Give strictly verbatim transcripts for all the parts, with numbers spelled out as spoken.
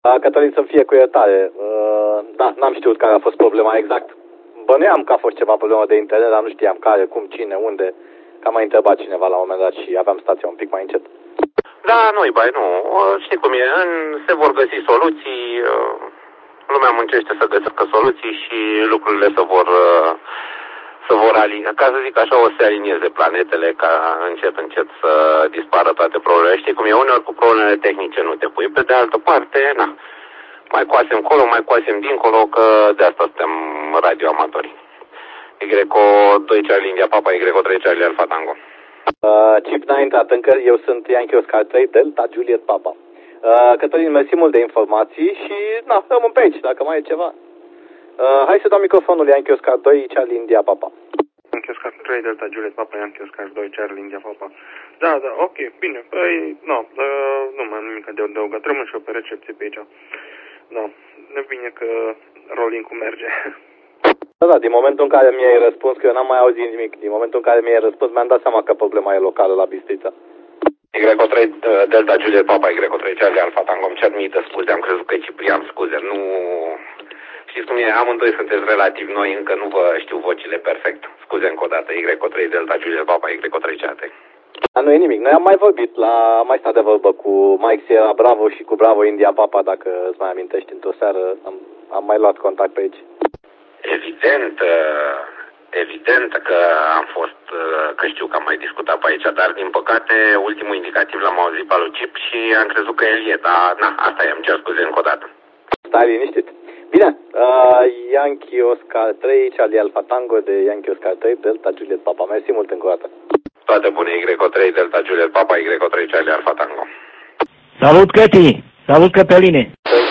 Cătălin, să fie cu iertare. Da, n-am știut care a fost problema exact. Bănuiam că a fost ceva problemă de internet, dar nu știam care, cum, cine, unde. Că m-a întrebat cineva la un moment dat și aveam stația un pic mai încet. Da, nu-i bai, nu. Știi cum e, se vor găsi soluții, lumea muncește să găsească soluții și lucrurile se vor, se vor alinia. Ca să zic așa, o să se alinieze planetele ca încet, încet să dispară toate problemele. Știi cum e, uneori cu problemele tehnice nu te pui. Pe de altă parte, na, mai coasem colo, mai coasem dincolo, că de asta suntem radioamatori. Y doi Charlie India Papa, Y trei Charlie Alpha Tango. Uh, Chip n-a intrat încă, eu sunt Yankee Oscar trei Delta Juliet Papa. Uh, Cătălin, mersi mult de informații și, na, rămân pe aici, dacă mai e ceva. Uh, hai să dau microfonul Yankee Oscar doi Charlie India Papa. Yankee Oscar trei Delta Juliet Papa, Yankee Oscar doi Charlie India Papa. Da, da, ok, bine, păi, no, uh, nu mai am nimic de adăugat, rămân și eu pe recepție pe aici. Da, ne bine că rolling-ul merge. Da, da, din momentul în care mi-ai răspuns, că eu n-am mai auzit nimic, din momentul în care mi-ai răspuns, mi-am dat seama că problema e locală la Bistrița. Y trei Delta Juliet Papa, Y trei Charlie Alpha Tango, îmi cer mită scuze, am crezut că e Ciprian, scuze, nu... Știți cum e, amândoi sunteți relativ noi, încă nu vă știu vocile perfect. Scuze încă o dată, Y trei Delta Juliet Papa, Y trei Charlie. Dar nu e nimic, noi am mai vorbit, la, am mai stat de vorbă cu Mike Sierra Bravo și cu Bravo India Papa, dacă îți mai amintești, într-o seară am, am mai luat contact pe aici. Evident, evident că am fost, că știu că am mai discutat pe aici, dar din păcate ultimul indicativ l-am auzit pe lui Chip și am crezut că el e, dar na, asta e, îmi cer scuze încă o dată. Stai liniștit. Bine, uh, Yankee Oscar trei, Charlie Alpha Tango de Yankee Oscar trei, Delta Juliet Papa. Mersi mult încă o dată. Toate bune, Y trei Delta Juliet Papa, Y trei Charlie Alpha Tango. Salut, Căti! Salut, Cătăline!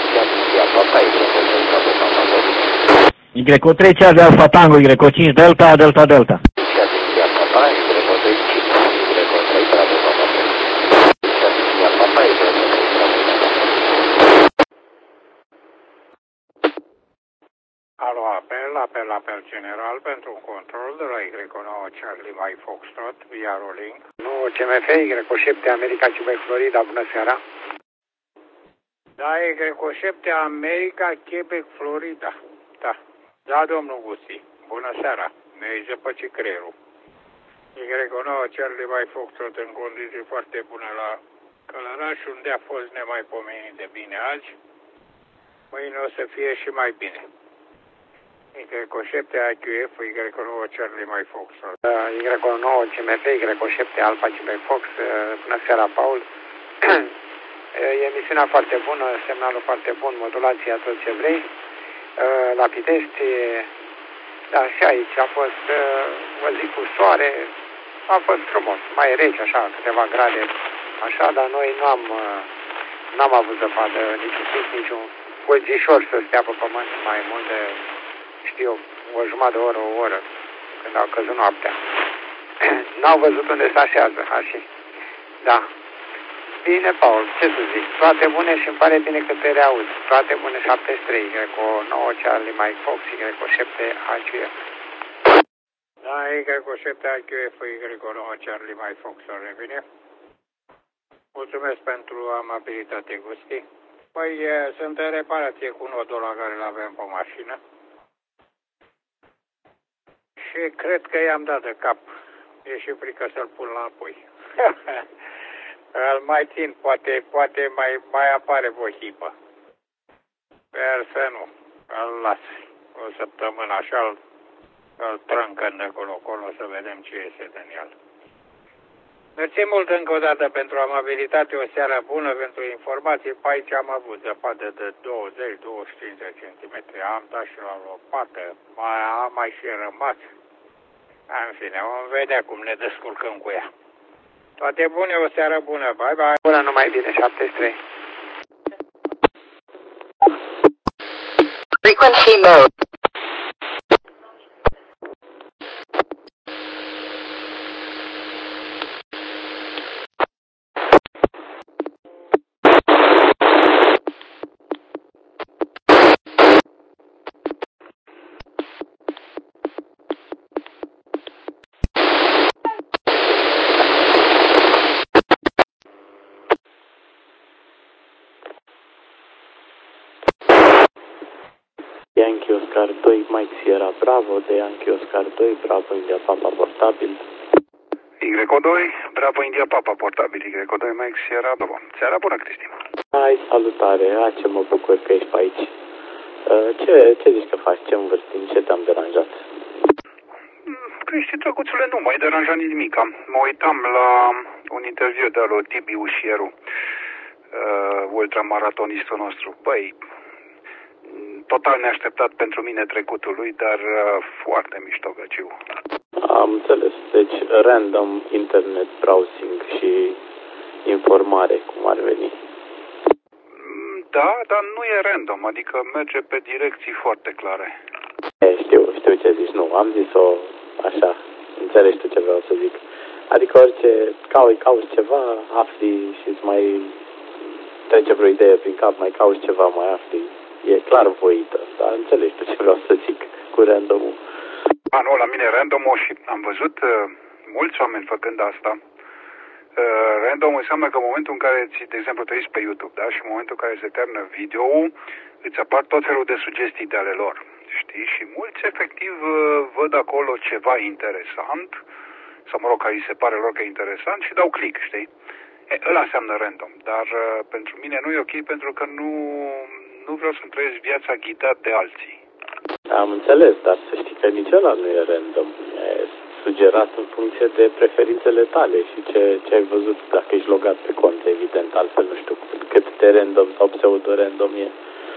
Y trei Charlie Alpha Tango, Y cinci Delta, Delta Delta. Alo, apel, apel, apel general pentru control de la Y nouă Charlie Mike Foxtrot, via rolling. Nu, C M F, Y șapte America, Quebec, Florida, bună seara. Da, Y șapte America, Quebec, Florida. Da, da, domnul Gusti, bună seara, mi-ai zăpăcit creierul. Y nouă Charlie Mike Foxtrot în condiții foarte bune la Călăraș, unde a fost nemaipomenit de bine azi. Mâine o să fie și mai bine. Y șapte A Q F, Y nouă Charlie Mike Fox. Y nouă C M F, Y șapte Alpha Quebec Fox, bună seara, Paul. Emisiunea foarte bună, semnalul foarte bun, modulația tot ce vrei. La Pitești, da, și aici a fost o zi cu soare, a fost frumos, mai rece așa, câteva grade, așa, dar noi nu am, n-am avut zăpadă, niciun pic, niciun cozișor să stea pe pământ mai mult de, știu, o jumătate de oră, o oră, când au căzut noaptea. N-au văzut unde se așează, așa. Da. Bine, Paul, ce să zic, toate bune și îmi pare bine că te reauzi. Toate bune, șaptezeci și trei, Y nouă Charlie Mike Fox, Y șapte A Q F. Da, Y șapte A Q F, Y nouă Charlie Mike Fox, o revine. Mulțumesc pentru amabilitate, Gusti. Păi, sunt în reparație cu nodul la care l-avem pe mașină. Și cred că i-am dat de cap. E și frică să-l pun la apoi. Îl mai țin, poate, poate mai, mai apare vohipă. Sper să nu. Îl las o săptămână așa, îl, îl trâncăn de acolo-acolo să vedem ce iese din el. Mersi mult încă o dată pentru amabilitate, o seară bună pentru informații. Pe aici am avut zăpadă de douăzeci douăzeci și cinci de centimetri. Am dat și la lopată, mai am mai și rămas. În fine, vom vedea cum ne descurcăm cu ea. Toate bune, o seară bună, bye bye. Bună, numai bine, șaptezeci și trei. Frequency mode. Yankee Oscar doi, Mike Sierra Bravo, de Yankee Oscar doi, Bravo India Papa portabil. Y O doi, Bravo India Papa portabil, Y O doi, Mike Sierra Bravo. Seara bună, Cristi. Hai, salutare, a, ce mă bucur că ești pe aici. Uh, ce, ce zici că faci, ce învârti, ce te-am deranjat? Cristi, drăguțule, nu m-ai deranjat nimic. Mă uitam la un interviu de lui Tibi Ușieru, uh, ultramaratonistul nostru. Băi, total neașteptat pentru mine trecutul lui, dar uh, foarte miștogăciu. Am înțeles, deci random internet browsing și informare, cum ar veni. Da, dar nu e random, adică merge pe direcții foarte clare. E, știu, știu ce zici, nu, am zis-o așa, înțelegi tu ce vreau să zic. Adică orice, cauți, cauți ceva, afli și îți mai trece vreo idee prin cap, mai cauți ceva, mai afli. E clar voită, dar înțelegi tu ce vreau să zic cu randomul. A, nu, la mine randomul și am văzut uh, mulți oameni făcând asta. Uh, random înseamnă că în momentul în care, ți, de exemplu, te uiți pe YouTube, da? Și în momentul în care se termină video-ul, îți apar tot felul de sugestii de ale lor, știi? Și mulți, efectiv, uh, văd acolo ceva interesant, sau, mă rog, care îi se pare lor că e interesant și dau click, știi? E, ăla înseamnă random, dar uh, pentru mine nu e ok pentru că nu, nu vreau să-mi trăiesc viața ghidat de alții. Am înțeles, dar să știi că nici ăla nu e random. E sugerat în funcție de preferințele tale și ce, ce ai văzut dacă ești logat pe cont, evident, altfel nu știu cât de random sau pseudo-random e.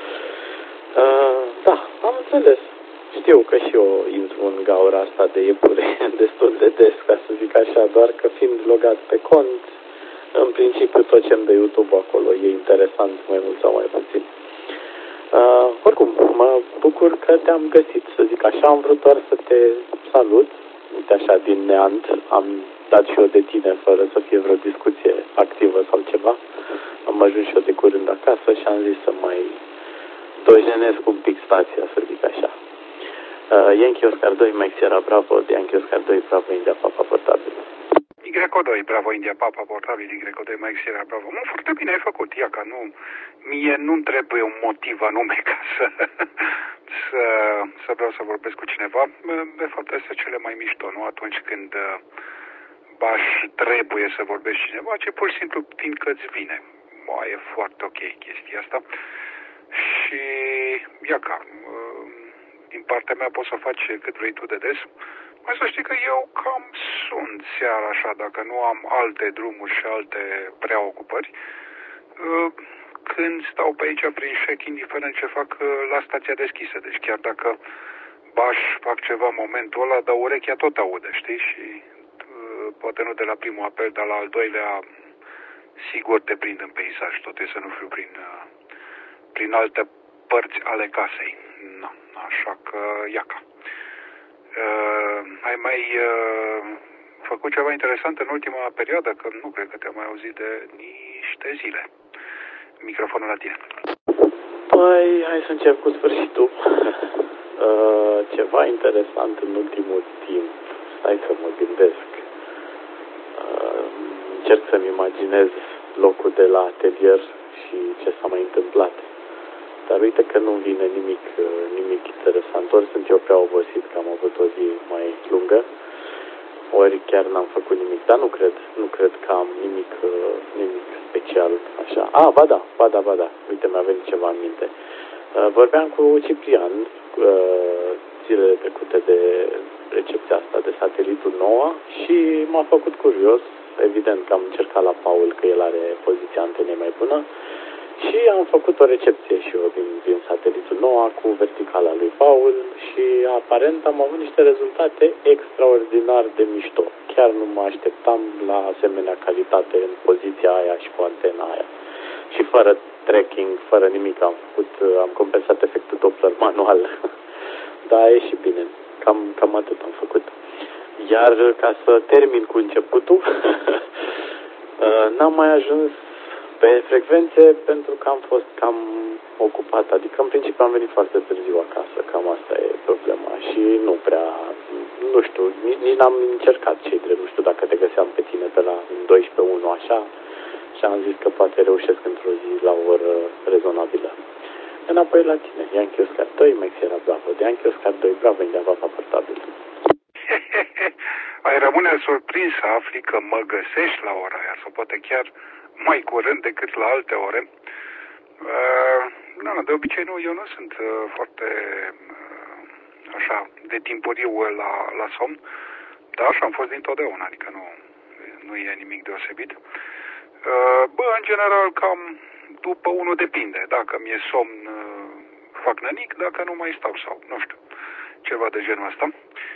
Uh, da, am înțeles. Știu că și eu intru în gaura asta de iepure destul de des, ca să zic așa, doar că fiind logat pe cont, în principiu tot ce-mi de YouTube acolo e interesant, mai mult sau mai puțin. Uh, oricum, mă bucur că te-am găsit, să zic așa, am vrut doar să te salut, uite așa, din neant, am dat și eu de tine fără să fie vreo discuție activă sau ceva, am ajuns și eu de curând acasă și am zis să mai dojenesc un pic stația, să zic așa. Uh, Yankee Oscar doi, Mike Sierra Bravo, de Yankee Oscar doi, Bravo India Papa portabil. Y O doi, Bravo India Papa portabil, Y O doi, Mike Sierra Bravo. Mă, foarte bine ai făcut, ia ca nu, mie nu-mi trebuie un motiv anume ca să, să, să vreau să vorbesc cu cineva. De fapt, astea cele mai mișto, nu? Atunci când baș trebuie să vorbești cu cineva, ci pur și simplu fiindcă îți vine. Bă, e foarte ok chestia asta. Și ia ca, din partea mea poți să faci cât vrei tu de des. Mai să știi că eu cam sunt seara așa, dacă nu am alte drumuri și alte preocupări. Când stau pe aici prin șec, indiferent ce fac, la stația deschisă. Deci chiar dacă baș, fac ceva în momentul ăla, dar urechea tot aude, știi? Și poate nu de la primul apel, dar la al doilea sigur te prind în peisaj. Tot e să nu fiu prin, prin alte părți ale casei. No, așa că iaca. Uh, ai mai uh, făcut ceva interesant în ultima perioadă? Că nu cred că te-am mai auzit de niște zile. Microfonul la tine. Păi, hai să încep cu sfârșitul. uh, ceva interesant în ultimul timp. Stai să mă gândesc. Uh, încerc să-mi imaginez locul de la atelier și ce s-a mai întâmplat. Dar uite că nu vine nimic, nimic interesant. Ori sunt eu prea obosit că am avut o zi mai lungă, ori chiar n-am făcut nimic. Dar nu cred, nu cred că am nimic, nimic special așa. A, ba da, ba da, ba da. Uite, mi-a venit ceva în minte. Vorbeam cu Ciprian zilele trecute de recepția asta de satelitul nouă și m-a făcut curios. Evident că am încercat la Paul, că el are poziția antenei mai bună. Și am făcut o recepție și eu din, din satelitul nou cu verticala lui Paul și aparent am avut niște rezultate extraordinar de mișto. Chiar nu mă așteptam la asemenea calitate în poziția aia și cu antena aia. Și fără tracking, fără nimic am făcut, am compensat efectul Doppler manual. Dar a ieșit bine. Cam, cam atât am făcut. Iar ca să termin cu începutul, n-am mai ajuns pe frecvențe pentru că am fost cam ocupat, adică în principiu am venit foarte târziu acasă, cam asta e problema și nu prea, nu știu, nici, nici n-am încercat cei drept, nu știu dacă te găseam pe tine pe la doisprezece unu așa și am zis că poate reușesc într-o zi la o oră rezonabilă. Înapoi la tine. Yankee Oscar doi, Max Sierra Bravo. De Yankee Oscar doi, Bravo, India Papa portabil. Ai rămâne surprins să afli că mă găsești la ora aia, sau poate chiar mai curând decât la alte ore. Uh, na, de obicei nu, eu nu sunt uh, foarte uh, așa de timpuriu la, la somn, dar așa am fost dintotdeauna, adică nu, nu e nimic deosebit. Uh, bă, în general cam după unul depinde, dacă mi-e somn uh, fac nănic, dacă nu mai stau sau nu știu, ceva de genul ăsta.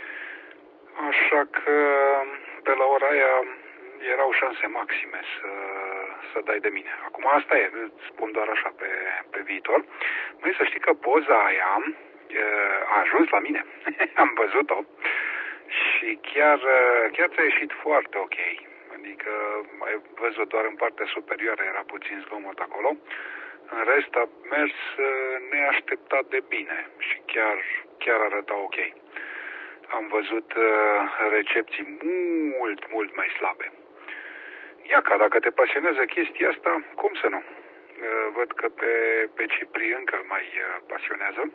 Așa că pe la ora aia erau șanse maxime să, să dai de mine. Acum asta e, îți spun doar așa pe, pe viitor. Măi, să știi că poza aia a ajuns la mine. Am văzut-o și chiar, chiar ți-a ieșit foarte ok. Adică ai văzut doar în partea superioară, era puțin zgomot acolo. În rest a mers neașteptat de bine și chiar, chiar arăta ok. Am văzut uh, recepții mult, mult mai slabe. Ia ca dacă te pasionează chestia asta, cum să nu? Uh, văd că pe, pe Cipri încă îl mai uh, pasionează.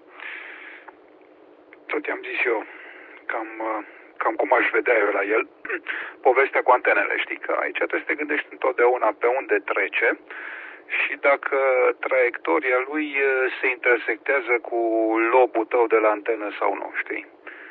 Tot i-am zis eu cam, uh, cam cum aș vedea eu la el. Povestea cu antenele, știi că aici trebuie să te gândești întotdeauna pe unde trece și dacă traiectoria lui uh, se intersectează cu lobul tău de la antenă sau nu, știi?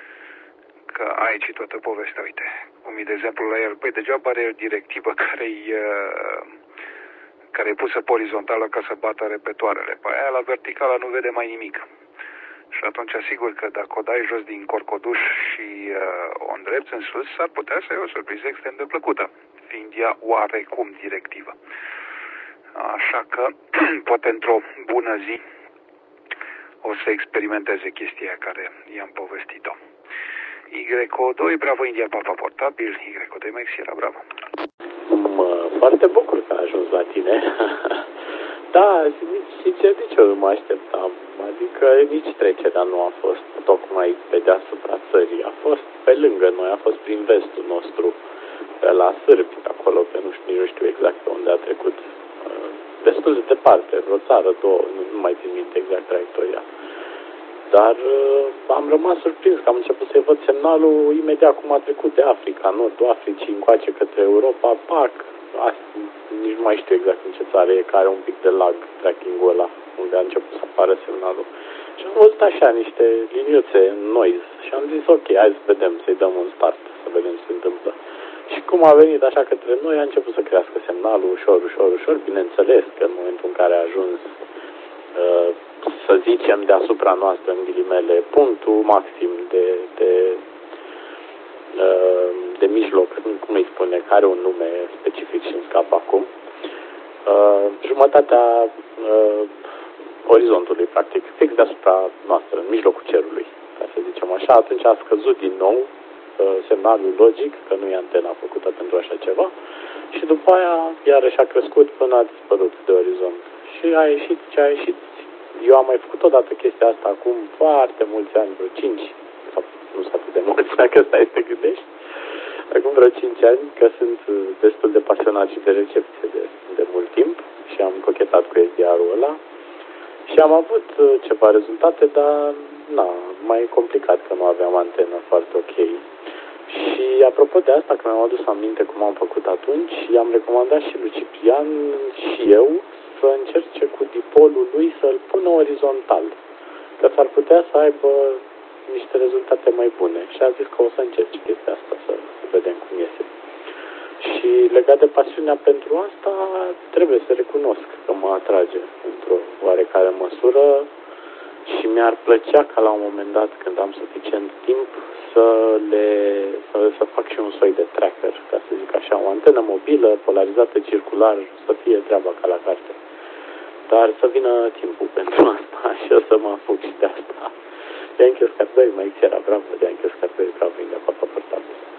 Că aici e toată povestea, uite, cum e de exemplu la el, păi degeaba are el directivă care-i uh, care e pusă pe orizontală ca să bată repetoarele, pe aia la verticală nu vede mai nimic. Și atunci asigur că dacă o dai jos din corcoduș și uh, o îndrepți în sus, s-ar putea să ai o surpriză extrem de plăcută, fiind ea oarecum directivă. Așa că, poate într-o bună zi, o să experimenteze chestia care i-am povestit-o. Y O doi, Bravo India Papa portabil, Y O doi Max Sierra Bravo. Mă, foarte bucur că a ajuns la tine. Da, sincer, nici eu nu mă așteptam. Adică nici trecerea nu a fost tocmai pe deasupra țării. A fost pe lângă noi, a fost prin vestul nostru, pe la sârbi, acolo, pe nu știu, nu știu exact pe unde a trecut. Destul de departe, vreo țară, două, nu, nu mai țin minte exact traiectoria. Dar uh, am rămas surprins că am început să-i văd semnalul imediat cum a trecut de Africa, nordul Africii, încoace către Europa, pac, asta, nici nu mai știu exact în ce țară e, care are un pic de lag tracking-ul ăla, unde a început să apară semnalul. Și am văzut așa niște liniuțe în noise și am zis ok, hai să vedem, să-i dăm un start, să vedem ce se întâmplă. Și cum a venit așa către noi, a început să crească semnalul ușor, ușor, ușor, bineînțeles că în momentul în care a ajuns uh, să zicem, deasupra noastră, în ghilimele, punctul maxim de, de, de mijloc, cum îi spune, care are un nume specific și îmi scap acum, jumătatea orizontului, practic, fix deasupra noastră, în mijlocul cerului, ca să zicem așa, atunci a scăzut din nou semnalul logic, că nu e antena făcută pentru așa ceva, și după aia, iarăși a crescut până a dispărut de orizont. Și a ieșit ce a ieșit. Eu am mai făcut odată chestia asta acum foarte mulți ani, vreo cinci, sau nu sunt atât de mulți, dacă stai să te gândești, acum vreo cinci ani, că sunt destul de pasionat și de recepție de, de mult timp și am cochetat cu S D R-ul ăla și am avut ceva rezultate, dar na, mai complicat că nu aveam antenă foarte ok. Și apropo de asta, că mi-am adus aminte cum am făcut atunci, i-am recomandat și lui Ciprian și eu să încerce cu dipolul lui să-l pună orizontal, că s-ar putea să aibă niște rezultate mai bune. Și a zis că o să încerce chestia asta, să, să vedem cum iese. Și legat de pasiunea pentru asta, trebuie să recunosc că mă atrage într-o oarecare măsură și mi-ar plăcea ca la un moment dat, când am suficient timp, să le să, să fac și un soi de tracker, ca să zic așa, o antenă mobilă, polarizată circular, să fie treaba ca la carte. Dar să vină timpul pentru asta și o să mă apuc și de asta. Yankee Oscar doi, Max Sierra Bravo, Yankee Oscar doi, Bravo, India Papa portabil.